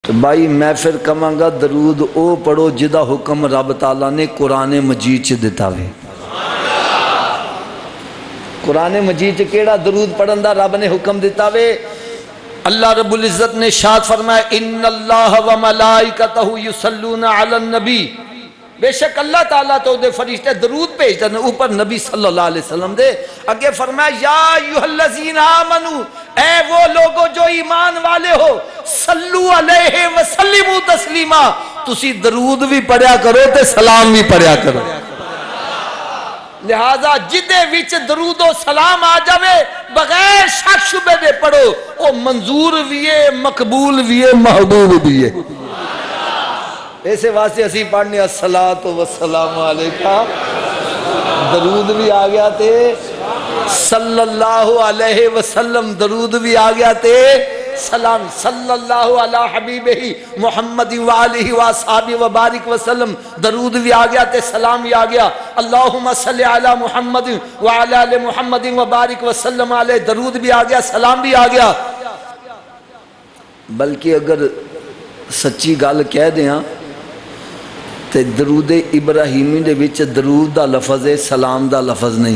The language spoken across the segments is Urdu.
تو بھائی میں پھر کہاں گا درود او پڑھو جدا حکم رب تعالیٰ نے قرآن مجید چ دیتا وے۔ قرآن مجید چ کیڑا درود پڑھن دا رب نے حکم دیتا وے؟ اللہ رب العزت نے ارشاد فرمایا ان اللہ و ملائکتہ یصلون علی النبی، بے شک اللہ تعالیٰ تو دے فرشتے درود بھیجتے ہیں اوپر نبی صلی اللہ علیہ وسلم دے۔ اگے فرمایا یا ایھا الذین آمنو، اے وہ لوگو جو ایمان والے ہو، صلو علیہ وسلموا تسلیما، تسی درود بھی پڑھیا کرو تے سلام بھی پڑھیا کرو۔ لہذا جدے وچ درود و سلام آ جاوے بغیر شک شبے دے پڑھو، او منظور بھی ہے، مقبول بھی ہے، محبوب بھی ہے۔ ایسے واسطے اسی پڑھنے الصلاۃ والسلام علیکہ، درود بھی آ گیا تے صلی اللہ علیہ وسلم، درود بھی آ گیا تے سلام صلی اللہ علی حبیبہ محمد وآلہ وآصحابہ وبارک وسلم، درود بھی آ گیا تے سلام بھی آ گیا۔ اللہم صلی علی محمد وعلی آل محمد وبارک وسلم علیہ، درود بھی آ گیا سلام بھی آ گیا۔ بلکہ اگر سچی گل کہہ دیاں تے درود ابراہیمی دے وچ درود دا لفظ ہے، سلام دا لفظ نہیں۔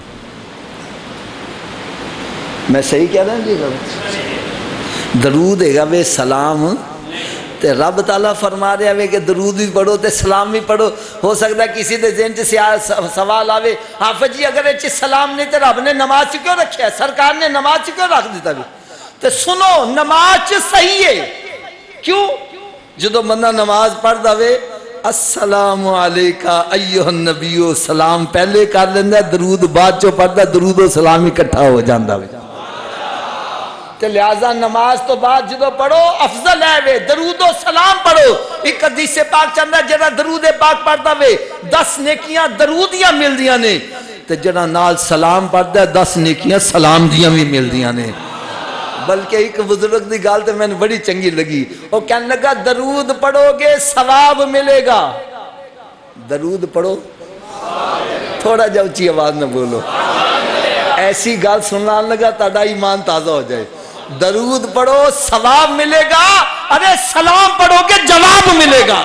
میں صحیح کہہ رہا ہوں جی؟ درود ہے گا وے سلام تے رب تعالیٰ فرما رہے ہیں کہ درود بھی پڑھو تے سلام بھی پڑھو۔ ہو سکتا ہے کسی دے ذہن سے سوال آوے حافظ جی اگر اچھی سلام نہیں تے رب نے نماز چ کیوں رکھیا ہے، سرکار نے نماز چ کیوں رکھ دیتا بھی؟ تے سنو نماز چ صحیح ہے، کیوں؟ جدو بندہ نماز پڑھ دے السلام علیکہ ایھا النبیو، سلام پہلے کر لیندہ درود بعد چو پڑھدا، درود و سلام اکٹھا ہو جاندہ وے۔ تو لہذا نماز تو بعد جدو پڑھو افضل ہے وے درود و سلام پڑھو۔ ایک حدیث پاک چندہ جڑا درود پاک پڑھدا وے 10 نیکیاں درودیاں مل دیاں نے، تو جڑا نال سلام پڑھدا ہے 10 نیکیاں سلام دیاں بھی مل دیاں نے۔ بلکہ ایک بزرگ دی گال تے میں نے بڑی چنگی لگی، وہ کہنے لگا درود پڑھو گے ثواب ملے گا، درود پڑھو تھوڑا جا اچھی آواز نہ بولو، ایسی گال سننا لگا تاڑا ایمان تازہ ہو جائے۔ درود پڑھو ثواب ملے گا، ارے سلام پڑھو گے جواب ملے گا۔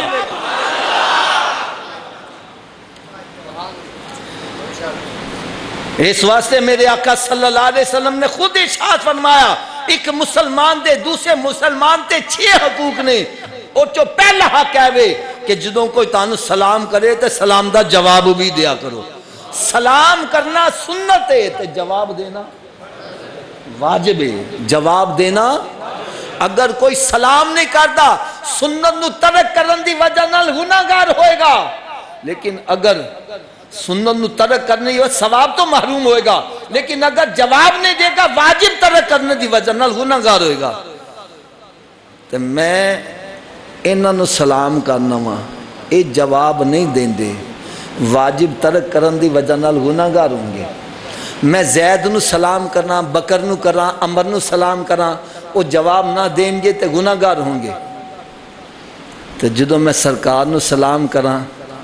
اس واسطے میرے آقا صلی اللہ علیہ وسلم نے خود ارشاد فرمایا ایک مسلمان دے دوسرے مسلمان تے 6 حقوق نے، اور جو پہلا حق ہے وہ کہ جدوں کوئی تانوں سلام کرے تے سلام دا جواب بھی دیا کرو۔ سلام کرنا سنت ہے تے جواب دینا واجب ہے، جواب دینا۔ اگر کوئی سلام نہیں کرتا سنت نو ترک کرن دی وجہ نال گناہگار ہوئے گا، لیکن اگر سنت نو ترک کرنے یہ ثواب تو محروم ہوئے گا، لیکن اگر جواب نہیں دے گا واجب ترک کرنے دی وجہ نال گناہگار ہوئے گا۔ تو میں انہاں نو سلام کرنا وا، اے جواب نہیں دیں دے، واجب ترک کرن دی وجہ نال گناہگار ہوں گے۔ میں زید نو سلام کرنا، بکر نو کرنا، عمر نو سلام کرنا، وہ جواب نہ دیں گے تے گناہگار ہوں گے۔ تو جدو میں سرکار نو سلام کرنا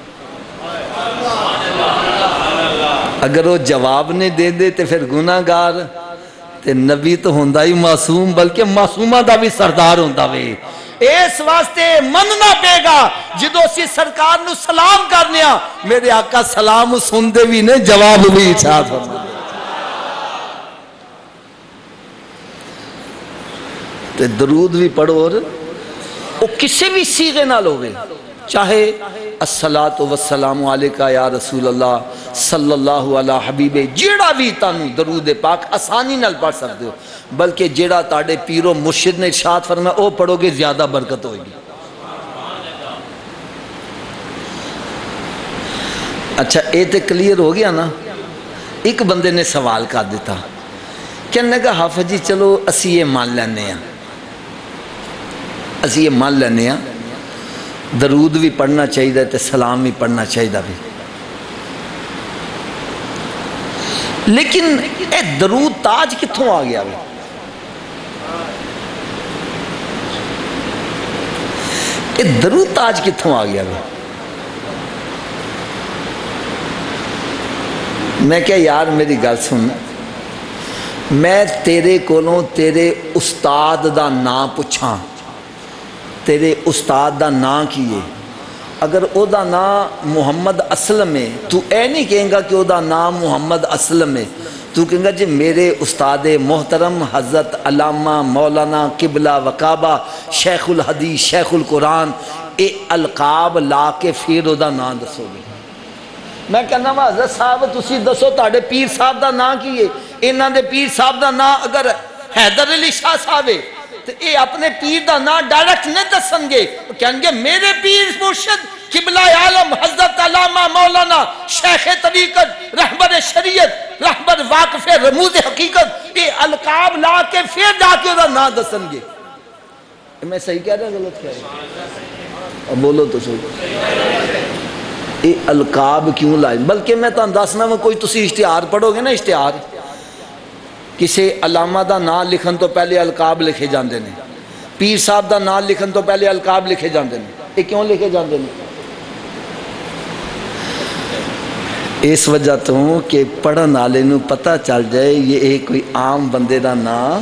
اگر وہ جواب نہیں دے دے تے پھر گناہگار، تے نبی تو ہوندہ ہی معصوم بلکہ معصومہ دا بھی سردار ہوندہ وے۔ اس واسطے مننا پے گا جدو سی سرکار نو سلام کرنیا میرے آقا سلام سن دے بھی نہیں جواب بھی ارشاد فرما دے۔ تے درود بھی پڑھو اور وہ کسی بھی سیغے نہ لوگے، چاہے الصلاۃ والسلام علیکہ یا رسول اللہ صلی اللہ علی حبیب، جیڑا بھی تانوں درود پاک آسانی نال پڑھ سکتے ہو، بلکہ جیڑا تاڑے پیر و مرشد نے ارشاد فرمایا او پڑھو گے زیادہ برکت ہوئے گی۔ اچھا اے تے کلیئر ہو گیا نا۔ ایک بندے نے سوال کر دیتا، کہنے لگا حافظ جی چلو اسی یہ مان لینے ہیں، اسی یہ مان لینے ہیں درود بھی پڑھنا چاہیے تے سلام بھی پڑھنا چاہیے بھی، لیکن اے درود تاج کتھوں آ گیا بھی؟ اے درود تاج کتھوں آ گیا بھی؟ میں کہا یار میری گل سن، میں تیرے کولوں تیرے استاد دا نام پوچھاں تیرے استاد دا نام کی ہے؟ اگر او دا نام محمد اسلم ہے تو اے نہیں کہیں گا کہ او دا نام محمد اسلم ہے، تو کہیں گا جی میرے استاد محترم حضرت علامہ مولانا قبلہ وقابہ شیخ الحدیث شیخ القرآن اے القاب لا کے پھر او دا نام دسو گے۔ میں کہنا وا حضرت صاحب تسی دسو تاڑے پیر صاحب دا نام کی ہے؟ انہاں دے پیر صاحب دا نام اگر حیدر علی شاہ صاحب ہے تو اے اپنے پیر دا نام ڈائریکٹ نہیں دسن گے، کہیں گے میرے پیر مرشد قبلہ عالم حضرت علامہ مولانا شیخ طریقت رہبر شریعت رہبر واقف رموز حقیقت اے القاب لا کے پھر جا کے دا نام دسن گے۔ میں صحیح کہہ رہا غلط کہہ رہا؟ اب بولو تو صحیح۔ اے القاب کیوں لائے؟ بلکہ میں تو اندازنا میں کوئی تسی اشتہار پڑھو گے نا، اشتہار کسی علامہ دا نام لکھن تو پہلے القاب لکھے جاندے نے، پیر صاحب دا نام لکھن تو پہلے القاب لکھے جاندے نے۔ یہ کیوں لکھے جاندے نے؟ اس وجہ تو کہ پڑھن والے نو پتہ چل جائے یہ کوئی عام بندے دا نام،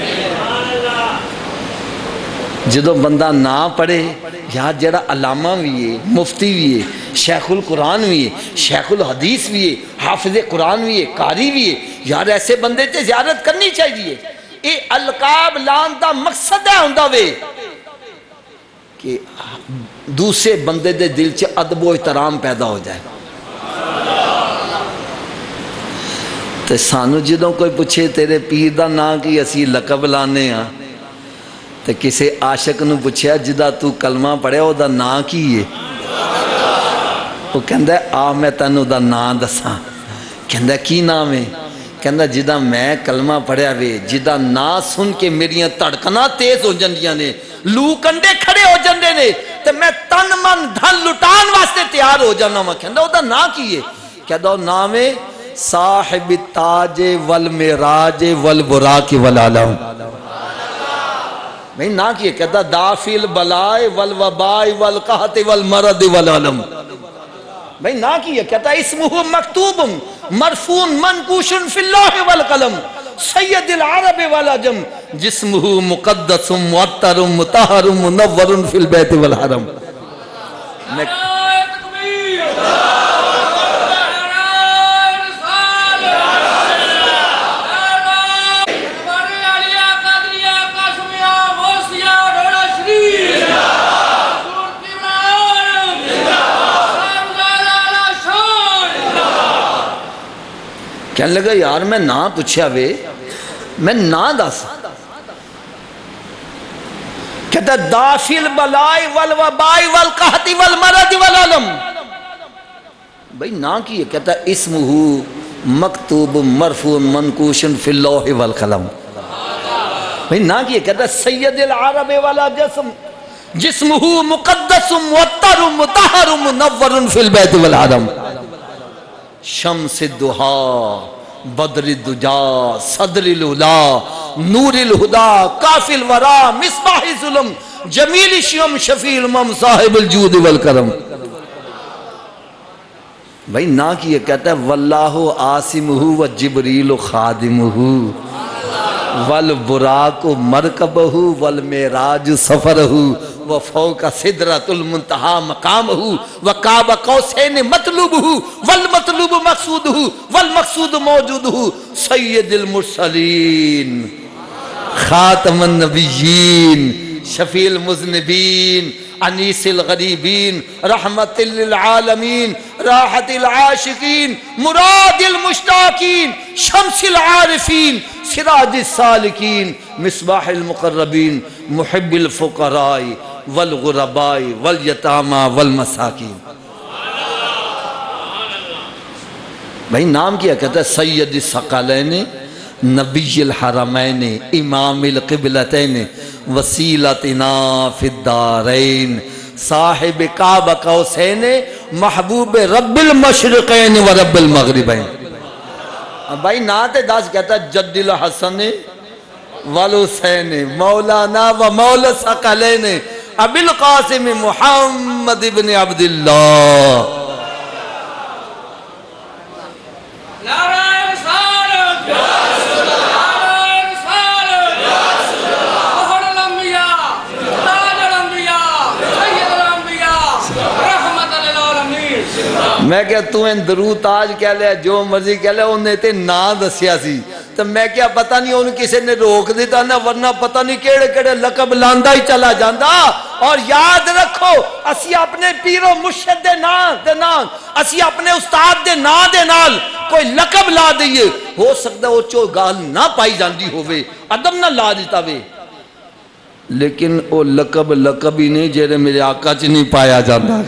جدو بندہ نہ پڑھے یار جڑا علامہ بھی ہے، مفتی بھی ہے، شیخ القرآن بھی ہے، شیخ الحدیث بھی ہے، حافظ قرآن بھی ہے، قاری بھی ہے، یار ایسے بندے تے زیارت کرنی چاہیے۔ اے القاب لان دا مقصد ہے ہوندہ وے کہ دوسرے بندے دے دل چ ادب و احترام پیدا ہو جائے۔ تے سانو جدوں کوئی پوچھے تیرے پیر دا نام کی اسی لقب لانے ہاں، تے کسے عاشق نو پوچھیا جدا تو کلمہ پڑھے او دا نام کی ہے؟ وہ کہندہ ہے آ میں تینوں دا نام دساں۔ کہندہ ہے کی نام ہے؟ کہندہ جدا میں کلمہ پڑھیا وے جدا نام سن کے میریاں تڑکنا تیز ہو جندیاں نے، لو کنڈے کھڑے ہو جندے نے، تے میں تن من دھن لٹان واسطے تیار ہو جانا ہوں۔ کہندہ او دا نام کی ہے؟ کہندہ او نام ہے صاحب التاج والمراج والبراق والعالم۔ بھئی نا کیے کہتا دافی البلاء والوباء والقحط والمرض والعلم۔ بھئی نا کیے کہتا اسمہ مکتوب مرفون منقوش فی اللہ والقلم سید العرب والعجم جسمہ مقدس معطر مطہر منور فی البیت والحرم۔ کہنے لگا یار میں نہ پوچھا وے میں نہ دس، کہتا دافی البلاء والوباء والقحط والمرض والعلم۔ بھئی نہ کیے کہتا اسمہ مکتوب مرفوع منقوش فی اللوح والقلم۔ بھئی نہ کیے کہتا سید العرب والا جسمہ مقدس معطر مطہر منور فی البیت والحرم۔ شمس الضحا بدر الدجا صدر الہدا نور الہدا کافی الورا مصباح ظلم جمیل شیم شفیع المم صاحب الجود والکرم۔ بھئی نا کیے کہتا ہے واللہ عاصمہ و جبریل خادمہ والبراق مرکبہ والمعراج سفرہ وفوق صدرۃ المنتہا مقامہ وقاب قوسین مطلوبہ والمطلوب مقصودہ والمقصود موجودہ سید المرسلین خاتم النبیین شفیع المذنبین انیس الغریبین رحمت للعالمین راحت العاشقین مراد المشتاقین شمس العارفین سراج السالکین مصباح المقربین محب الفقراء والغرباء والیتامى والمساکین۔ بھئی نام کیا کہتا ہے سید الثقلین نبی الحرمین امام القبلتین وسیلتنا فی الدارین صاحب کعب قوسین محبوب رب المشرقین و رب المغربین۔ بھائی نعت داس کہتا ہے جد الحسن والحسین مولانا و مولا الثقلین ابی القاسم محمد بن عبداللہ۔ میں کیا تو ان درود تاج کہہ لیا جو مرضی کہہ لیا انہیں تے نا دسیا سی تو میں کیا پتہ نہیں ان کسی نے روک دیتا نا ورنہ پتہ نہیں کیڑے کیڑے لقب لاندہ ہی چلا جاندہ اور یاد رکھو اسی اپنے پیر و مرشد دے نام اسی اپنے استاد دے نا دے نال کوئی لقب لا دئیے ہو سکتا ہے وہ چو گال نہ پائی جاندی ہوئے عدم نہ لا دیتا وے لیکن وہ لقب ہی نہیں جیرے میرے آقا چ نہیں پایا جاندہ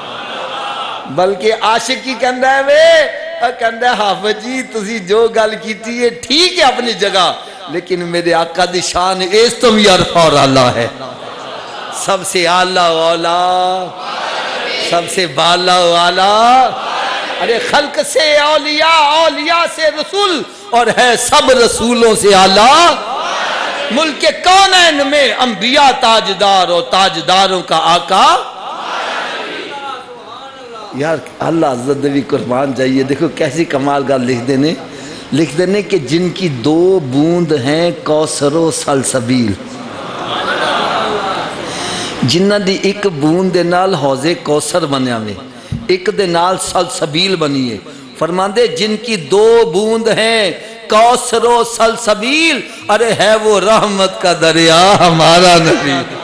بلکہ عاشق کی کہندہ ہے وے کہندہ ہے حافظ جی تسی جو گل کیتی ہے ٹھیک ہے اپنی جگہ لیکن میرے آقا دی شان اس تو بھی عرف اور اللہ ہے سب سے اعلیٰ والا سب سے بالا والا ارے خلق سے اولیاء اولیاء سے رسول اور ہے سب رسولوں سے اعلیٰ ملک کونین میں انبیاء تاجدار اور تاجداروں کا آقا یار اللہ عزت نبی قربان جائیے دیکھو کیسی کمال گال لکھ دینے کہ جن کی 2 بوند ہیں کوثر و سلسبیل جنہ دی ایک بوند دے نال حوض کوثر بنیا میں ایک دے نال سلسبیل بنیے فرماندے جن کی 2 بوند ہیں کوثر و سلسبیل ارے ہے وہ رحمت کا دریا ہمارا نبی